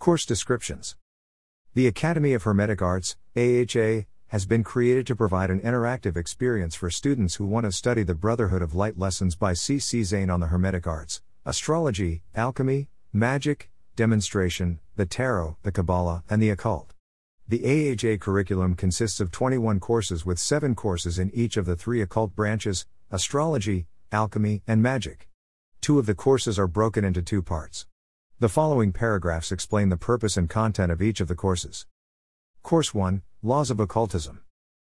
Course descriptions. The Academy of Hermetic Arts, AHA, has been created to provide an interactive experience for students who want to study the Brotherhood of Light lessons by C.C. Zane on the Hermetic Arts, astrology, alchemy, magic, demonstration, the tarot, the Kabbalah, and the occult. The AHA curriculum consists of 21 courses with 7 courses in each of the 3 occult branches, astrology, alchemy, and magic. 2 of the courses are broken into 2 parts. The following paragraphs explain the purpose and content of each of the courses. Course 1, Laws of Occultism.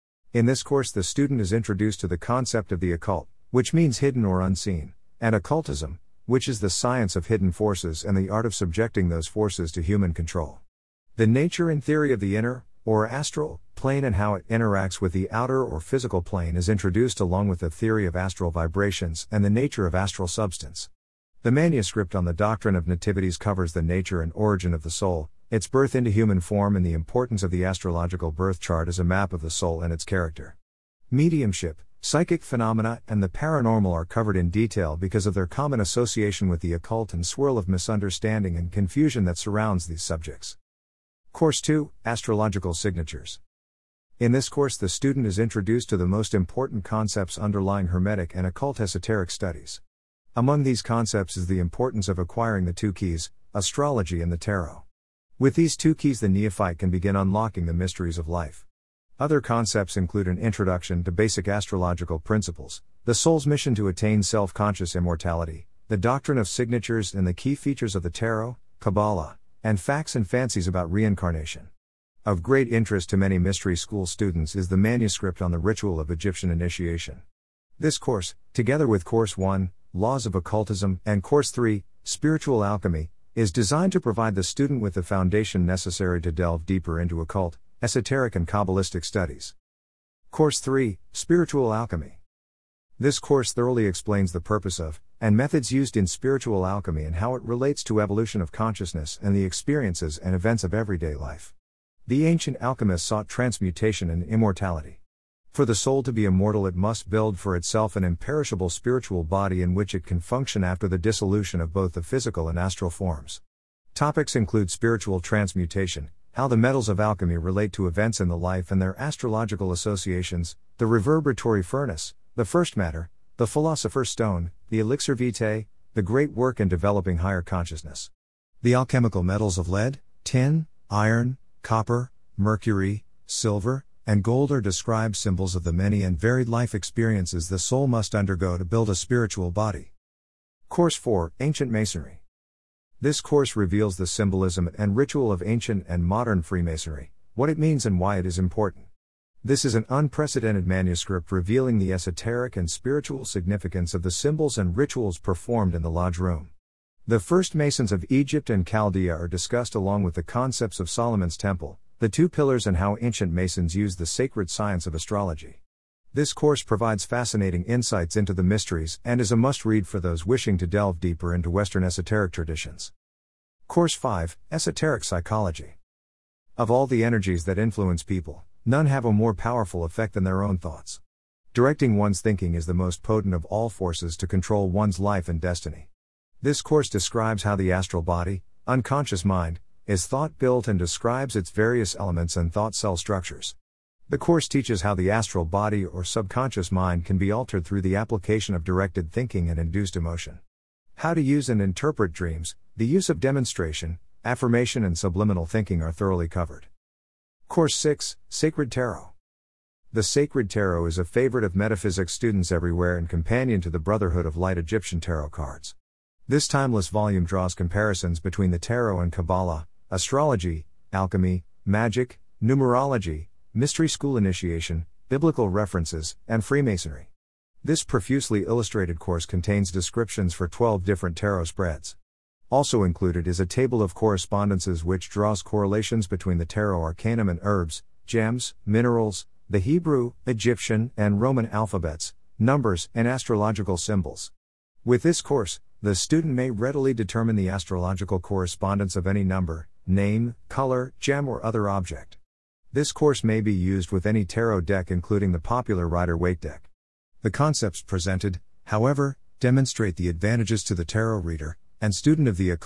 In this course the student is introduced to the concept of the occult, which means hidden or unseen, and occultism, which is the science of hidden forces and the art of subjecting those forces to human control. The nature and theory of the inner, or astral, plane and how it interacts with the outer or physical plane is introduced along with the theory of astral vibrations and the nature of astral substance. The manuscript on the doctrine of nativities covers the nature and origin of the soul, its birth into human form and the importance of the astrological birth chart as a map of the soul and its character. Mediumship, psychic phenomena and the paranormal are covered in detail because of their common association with the occult and swirl of misunderstanding and confusion that surrounds these subjects. Course 2, Astrological Signatures. In this course the student is introduced to the most important concepts underlying Hermetic and occult esoteric studies. Among these concepts is the importance of acquiring the 2 keys, astrology and the tarot. With these 2 keys the neophyte can begin unlocking the mysteries of life. Other concepts include an introduction to basic astrological principles, the soul's mission to attain self-conscious immortality, the doctrine of signatures and the key features of the tarot, Kabbalah, and facts and fancies about reincarnation. Of great interest to many mystery school students is the manuscript on the ritual of Egyptian initiation. This course, together with Course 1, Laws of Occultism, and Course 3, Spiritual Alchemy, is designed to provide the student with the foundation necessary to delve deeper into occult, esoteric and Kabbalistic studies. Course 3, Spiritual Alchemy. This course thoroughly explains the purpose of, and methods used in spiritual alchemy and how it relates to evolution of consciousness and the experiences and events of everyday life. The ancient alchemists sought transmutation and immortality. For the soul to be immortal it must build for itself an imperishable spiritual body in which it can function after the dissolution of both the physical and astral forms. Topics include spiritual transmutation, how the metals of alchemy relate to events in the life and their astrological associations, the reverberatory furnace, the first matter, the philosopher's stone, the elixir vitae, the great work in developing higher consciousness. The alchemical metals of lead, tin, iron, copper, mercury, silver, and gold are described symbols of the many and varied life experiences the soul must undergo to build a spiritual body. Course 4, Ancient Masonry. This course reveals the symbolism and ritual of ancient and modern Freemasonry, what it means and why it is important. This is an unprecedented manuscript revealing the esoteric and spiritual significance of the symbols and rituals performed in the lodge room. The first Masons of Egypt and Chaldea are discussed along with the concepts of Solomon's Temple, the 2 pillars and how ancient Masons used the sacred science of astrology. This course provides fascinating insights into the mysteries and is a must-read for those wishing to delve deeper into Western esoteric traditions. Course 5, Esoteric Psychology. Of all the energies that influence people, none have a more powerful effect than their own thoughts. Directing one's thinking is the most potent of all forces to control one's life and destiny. This course describes how the astral body, unconscious mind, is thought-built and describes its various elements and thought cell structures. The course teaches how the astral body or subconscious mind can be altered through the application of directed thinking and induced emotion. How to use and interpret dreams, the use of demonstration, affirmation and subliminal thinking are thoroughly covered. Course 6, Sacred Tarot. The Sacred Tarot is a favorite of metaphysics students everywhere and companion to the Brotherhood of Light Egyptian tarot cards. This timeless volume draws comparisons between the tarot and Kabbalah, astrology, alchemy, magic, numerology, mystery school initiation, biblical references, and Freemasonry. This profusely illustrated course contains descriptions for 12 different tarot spreads. Also included is a table of correspondences which draws correlations between the tarot arcanum and herbs, gems, minerals, the Hebrew, Egyptian, and Roman alphabets, numbers, and astrological symbols. With this course, the student may readily determine the astrological correspondence of any number, name, color, gem or other object. This course may be used with any tarot deck including the popular Rider-Waite deck. The concepts presented, however, demonstrate the advantages to the tarot reader and student of the occult,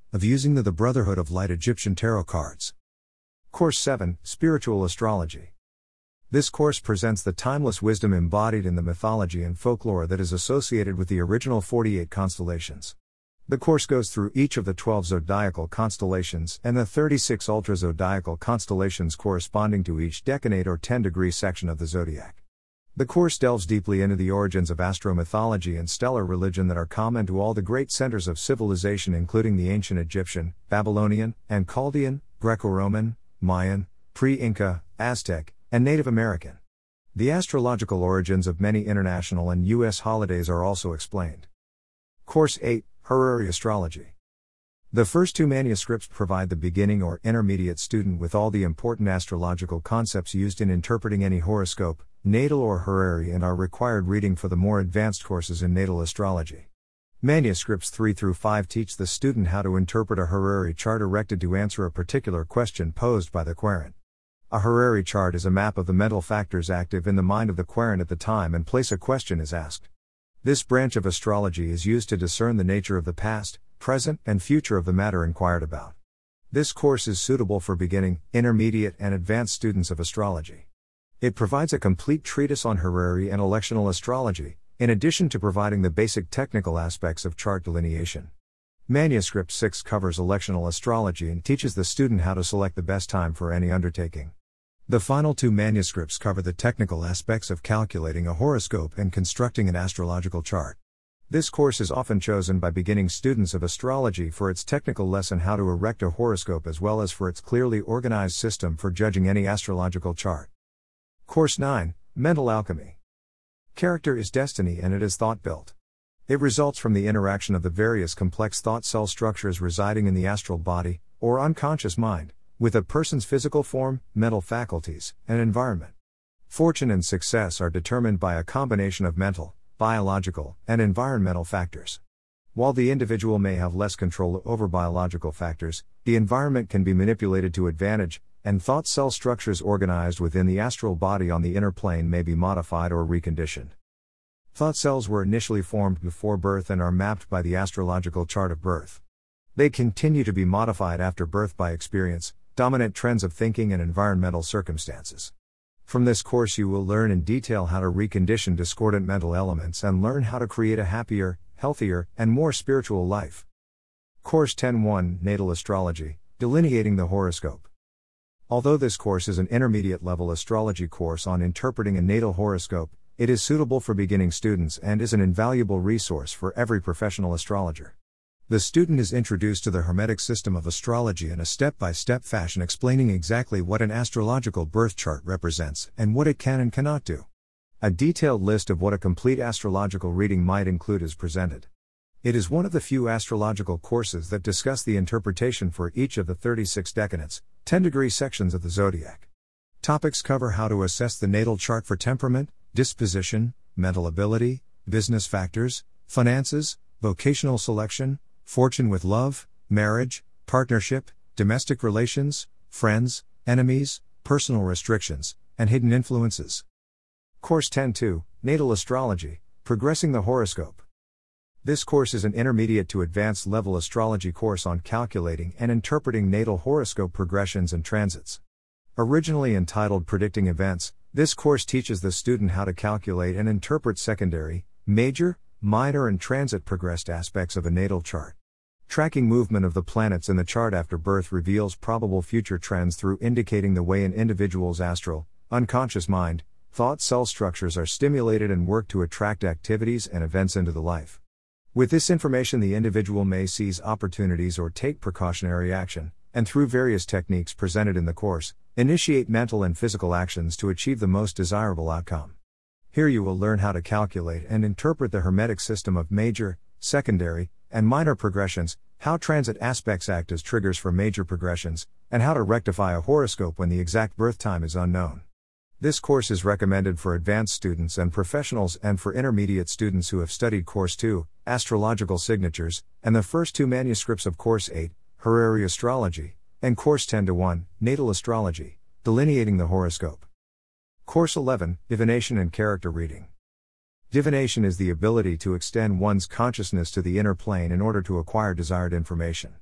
of using the Brotherhood of Light Egyptian Tarot cards. Course 7, Spiritual Astrology. This course presents the timeless wisdom embodied in the mythology and folklore that is associated with the original 48 constellations. The course goes through each of the 12 zodiacal constellations and the 36 ultra-zodiacal constellations corresponding to each decade or 10-degree section of the zodiac. The course delves deeply into the origins of astro-mythology and stellar religion that are common to all the great centers of civilization, including the ancient Egyptian, Babylonian, and Chaldean, Greco-Roman, Mayan, pre-Inca, Aztec, and Native American. The astrological origins of many international and U.S. holidays are also explained. Course 8, Horary Astrology. The first two manuscripts provide the beginning or intermediate student with all the important astrological concepts used in interpreting any horoscope, natal or horary, and are required reading for the more advanced courses in natal astrology. Manuscripts 3 through 5 teach the student how to interpret a horary chart erected to answer a particular question posed by the querent. A horary chart is a map of the mental factors active in the mind of the querent at the time and place a question is asked. This branch of astrology is used to discern the nature of the past, present, and future of the matter inquired about. This course is suitable for beginning, intermediate, and advanced students of astrology. It provides a complete treatise on horary and electional astrology, in addition to providing the basic technical aspects of chart delineation. Manuscript 6 covers electional astrology and teaches the student how to select the best time for any undertaking. The final two manuscripts cover the technical aspects of calculating a horoscope and constructing an astrological chart. This course is often chosen by beginning students of astrology for its technical lesson how to erect a horoscope as well as for its clearly organized system for judging any astrological chart. Course 9, Mental Alchemy. Character is destiny and it is thought-built. It results from the interaction of the various complex thought cell structures residing in the astral body, or unconscious mind, with a person's physical form, mental faculties, and environment. Fortune and success are determined by a combination of mental, biological, and environmental factors. While the individual may have less control over biological factors, the environment can be manipulated to advantage, and thought cell structures organized within the astral body on the inner plane may be modified or reconditioned. Thought cells were initially formed before birth and are mapped by the astrological chart of birth. They continue to be modified after birth by experience, dominant trends of thinking, and environmental circumstances. From this course you will learn in detail how to recondition discordant mental elements and learn how to create a happier, healthier, and more spiritual life. Course 10.1 Natal Astrology, Delineating the Horoscope. Although this course is an intermediate-level astrology course on interpreting a natal horoscope, it is suitable for beginning students and is an invaluable resource for every professional astrologer. The student is introduced to the Hermetic system of astrology in a step-by-step fashion, explaining exactly what an astrological birth chart represents and what it can and cannot do. A detailed list of what a complete astrological reading might include is presented. It is one of the few astrological courses that discuss the interpretation for each of the 36 decanates, 10-degree sections of the zodiac. Topics cover how to assess the natal chart for temperament, disposition, mental ability, business factors, finances, vocational selection, fortune with love, marriage, partnership, domestic relations, friends, enemies, personal restrictions, and hidden influences. Course 10.2, Natal Astrology, Progressing the Horoscope. This course is an intermediate to advanced level astrology course on calculating and interpreting natal horoscope progressions and transits. Originally entitled Predicting Events, this course teaches the student how to calculate and interpret secondary, major, minor, and transit progressed aspects of a natal chart. Tracking movement of the planets in the chart after birth reveals probable future trends through indicating the way an individual's astral, unconscious mind, thought cell structures are stimulated and work to attract activities and events into the life. With this information, the individual may seize opportunities or take precautionary action, and through various techniques presented in the course, initiate mental and physical actions to achieve the most desirable outcome. Here you will learn how to calculate and interpret the Hermetic system of major, secondary, and minor progressions, how transit aspects act as triggers for major progressions, and how to rectify a horoscope when the exact birth time is unknown. This course is recommended for advanced students and professionals and for intermediate students who have studied Course 2, Astrological Signatures, and the first two manuscripts of Course 8, Horary Astrology, and Course 10.1, Natal Astrology, Delineating the Horoscope. Course 11, Divination and Character Reading. Divination is the ability to extend one's consciousness to the inner plane in order to acquire desired information.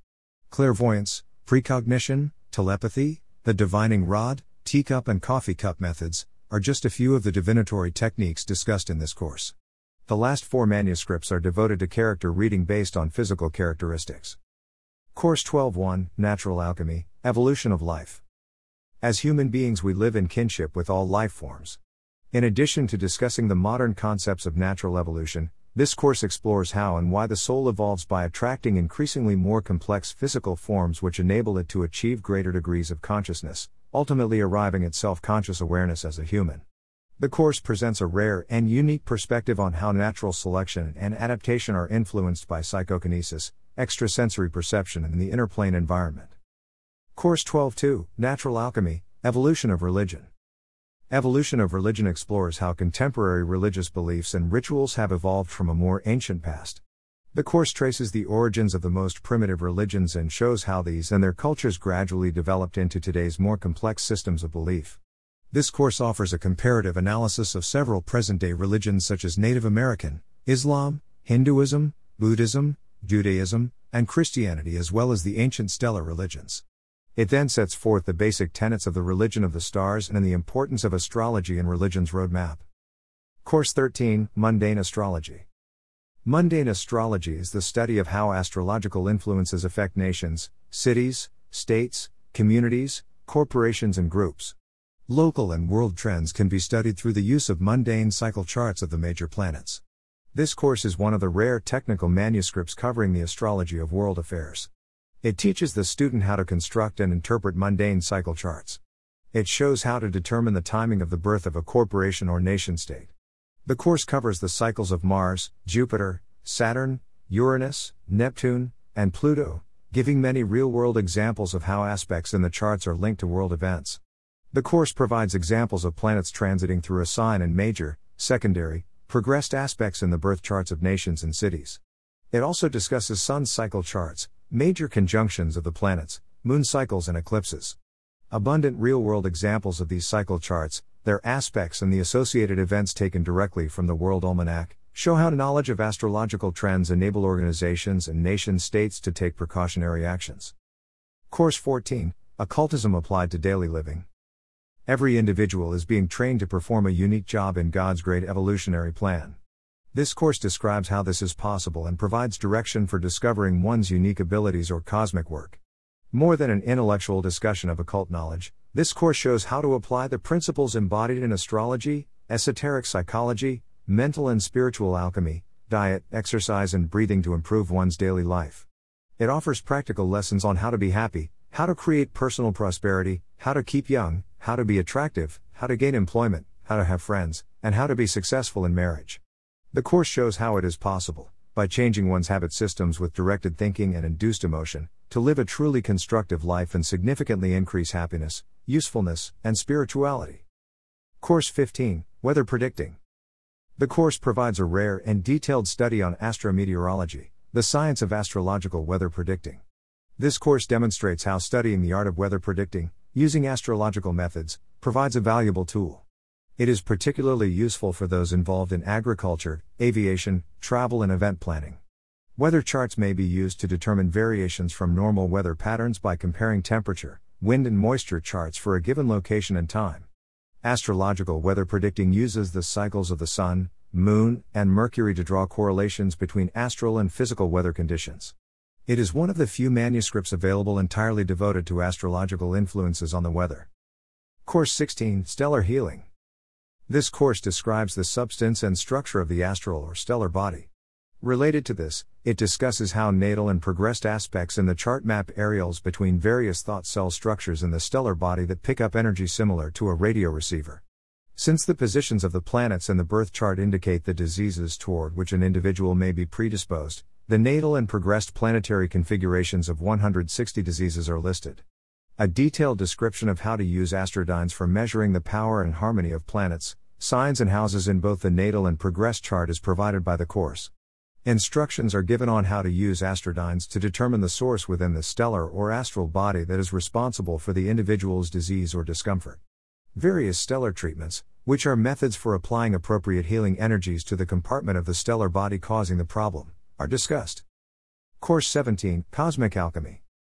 Clairvoyance, precognition, telepathy, the divining rod, teacup and coffee cup methods, are just a few of the divinatory techniques discussed in this course. The last 4 manuscripts are devoted to character reading based on physical characteristics. Course 12.1, Natural Alchemy, Evolution of Life. As human beings we live in kinship with all life forms. In addition to discussing the modern concepts of natural evolution, this course explores how and why the soul evolves by attracting increasingly more complex physical forms which enable it to achieve greater degrees of consciousness, ultimately arriving at self-conscious awareness as a human. The course presents a rare and unique perspective on how natural selection and adaptation are influenced by psychokinesis, extrasensory perception and the inner plane environment. Course 12.2, Natural Alchemy, Evolution of Religion. Evolution of Religion explores how contemporary religious beliefs and rituals have evolved from a more ancient past. The course traces the origins of the most primitive religions and shows how these and their cultures gradually developed into today's more complex systems of belief. This course offers a comparative analysis of several present-day religions such as Native American, Islam, Hinduism, Buddhism, Judaism, and Christianity as well as the ancient stellar religions. It then sets forth the basic tenets of the religion of the stars and the importance of astrology and religion's roadmap. Course 13, Mundane Astrology. Mundane astrology is the study of how astrological influences affect nations, cities, states, communities, corporations and groups. Local and world trends can be studied through the use of mundane cycle charts of the major planets. This course is one of the rare technical manuscripts covering the astrology of world affairs. It teaches the student how to construct and interpret mundane cycle charts. It shows how to determine the timing of the birth of a corporation or nation-state. The course covers the cycles of Mars, Jupiter, Saturn, Uranus, Neptune, and Pluto, giving many real-world examples of how aspects in the charts are linked to world events. The course provides examples of planets transiting through a sign and major, secondary, progressed aspects in the birth charts of nations and cities. It also discusses sun cycle charts, major conjunctions of the planets, moon cycles and eclipses. Abundant real-world examples of these cycle charts, their aspects and the associated events taken directly from the World Almanac, show how knowledge of astrological trends enable organizations and nation-states to take precautionary actions. Course 14, Occultism Applied to Daily Living. Every individual is being trained to perform a unique job in God's great evolutionary plan. This course describes how this is possible and provides direction for discovering one's unique abilities or cosmic work. More than an intellectual discussion of occult knowledge, this course shows how to apply the principles embodied in astrology, esoteric psychology, mental and spiritual alchemy, diet, exercise and breathing to improve one's daily life. It offers practical lessons on how to be happy, how to create personal prosperity, how to keep young, how to be attractive, how to gain employment, how to have friends, and how to be successful in marriage. The course shows how it is possible, by changing one's habit systems with directed thinking and induced emotion, to live a truly constructive life and significantly increase happiness, usefulness, and spirituality. Course 15, Weather Predicting. The course provides a rare and detailed study on astrometeorology, the science of astrological weather predicting. This course demonstrates how studying the art of weather predicting, using astrological methods, provides a valuable tool. It is particularly useful for those involved in agriculture, aviation, travel and event planning. Weather charts may be used to determine variations from normal weather patterns by comparing temperature, wind and moisture charts for a given location and time. Astrological weather predicting uses the cycles of the Sun, Moon, and Mercury to draw correlations between astral and physical weather conditions. It is one of the few manuscripts available entirely devoted to astrological influences on the weather. Course 16, Stellar Healing. This course describes the substance and structure of the astral or stellar body. Related to this, it discusses how natal and progressed aspects in the chart map areas between various thought cell structures in the stellar body that pick up energy similar to a radio receiver. Since the positions of the planets in the birth chart indicate the diseases toward which an individual may be predisposed, the natal and progressed planetary configurations of 160 diseases are listed. A detailed description of how to use astrodynes for measuring the power and harmony of planets, signs and houses in both the natal and progressed chart is provided by the course. Instructions are given on how to use astrodynes to determine the source within the stellar or astral body that is responsible for the individual's disease or discomfort. Various stellar treatments, which are methods for applying appropriate healing energies to the compartment of the stellar body causing the problem, are discussed. Course 17, Cosmic Alchemy.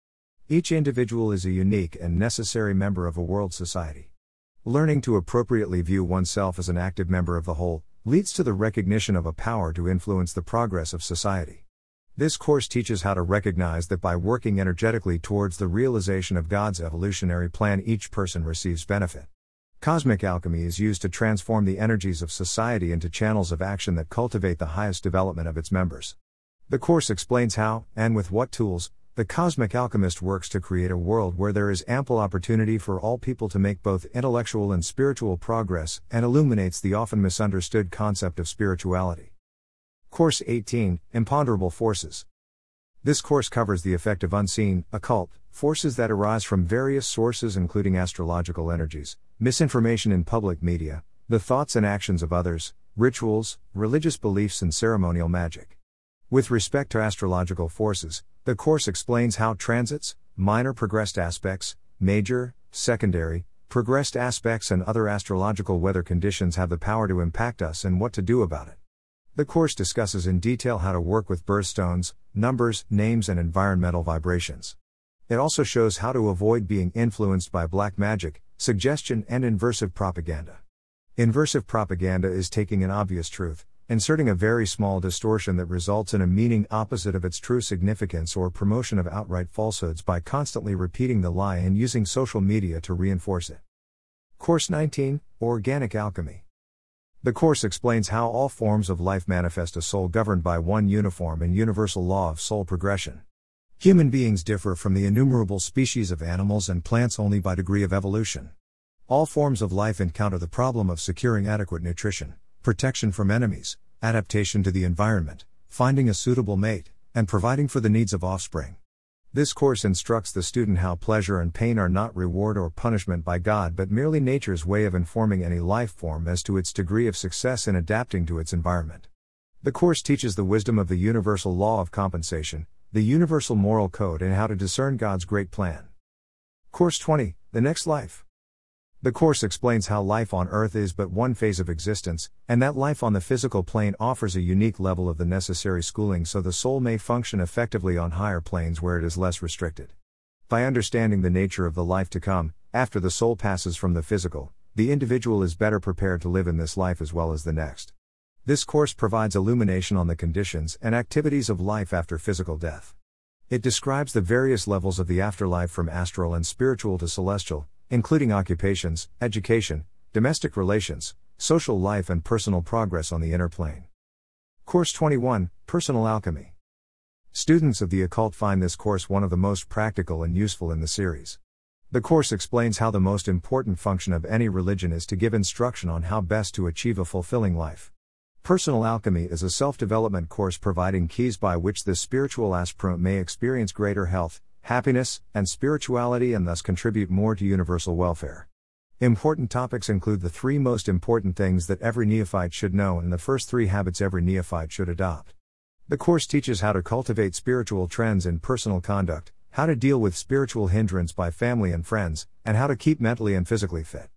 Each individual is a unique and necessary member of a world society. Learning to appropriately view oneself as an active member of the whole leads to the recognition of a power to influence the progress of society. This course teaches how to recognize that by working energetically towards the realization of God's evolutionary plan, each person receives benefit. Cosmic alchemy is used to transform the energies of society into channels of action that cultivate the highest development of its members. The course explains how, and with what tools, the cosmic alchemist works to create a world where there is ample opportunity for all people to make both intellectual and spiritual progress, and illuminates the often misunderstood concept of spirituality. Course 18, Imponderable Forces. This course covers the effect of unseen, occult, forces that arise from various sources including astrological energies, misinformation in public media, the thoughts and actions of others, rituals, religious beliefs and ceremonial magic. With respect to astrological forces, the course explains how transits, minor progressed aspects, major, secondary, progressed aspects and other astrological weather conditions have the power to impact us and what to do about it. The course discusses in detail how to work with birthstones, numbers, names and environmental vibrations. It also shows how to avoid being influenced by black magic, suggestion and inversive propaganda. Inversive propaganda is taking an obvious truth, inserting a very small distortion that results in a meaning opposite of its true significance, or promotion of outright falsehoods by constantly repeating the lie and using social media to reinforce it. Course 19, Organic Alchemy. The course explains how all forms of life manifest a soul governed by one uniform and universal law of soul progression. Human beings differ from the innumerable species of animals and plants only by degree of evolution. All forms of life encounter the problem of securing adequate nutrition, protection from enemies, adaptation to the environment, finding a suitable mate, and providing for the needs of offspring. This course instructs the student how pleasure and pain are not reward or punishment by God but merely nature's way of informing any life form as to its degree of success in adapting to its environment. The course teaches the wisdom of the universal law of compensation, the universal moral code, and how to discern God's great plan. Course 20, The Next Life. The course explains how life on Earth is but one phase of existence, and that life on the physical plane offers a unique level of the necessary schooling so the soul may function effectively on higher planes where it is less restricted. By understanding the nature of the life to come, after the soul passes from the physical, the individual is better prepared to live in this life as well as the next. This course provides illumination on the conditions and activities of life after physical death. It describes the various levels of the afterlife from astral and spiritual to celestial, including occupations, education, domestic relations, social life and personal progress on the inner plane. Course 21, Personal Alchemy. Students of the occult find this course one of the most practical and useful in the series. The course explains how the most important function of any religion is to give instruction on how best to achieve a fulfilling life. Personal Alchemy is a self-development course providing keys by which the spiritual aspirant may experience greater health, happiness, and spirituality, and thus contribute more to universal welfare. Important topics include the 3 most important things that every neophyte should know and the first 3 habits every neophyte should adopt. The course teaches how to cultivate spiritual trends in personal conduct, how to deal with spiritual hindrance by family and friends, and how to keep mentally and physically fit.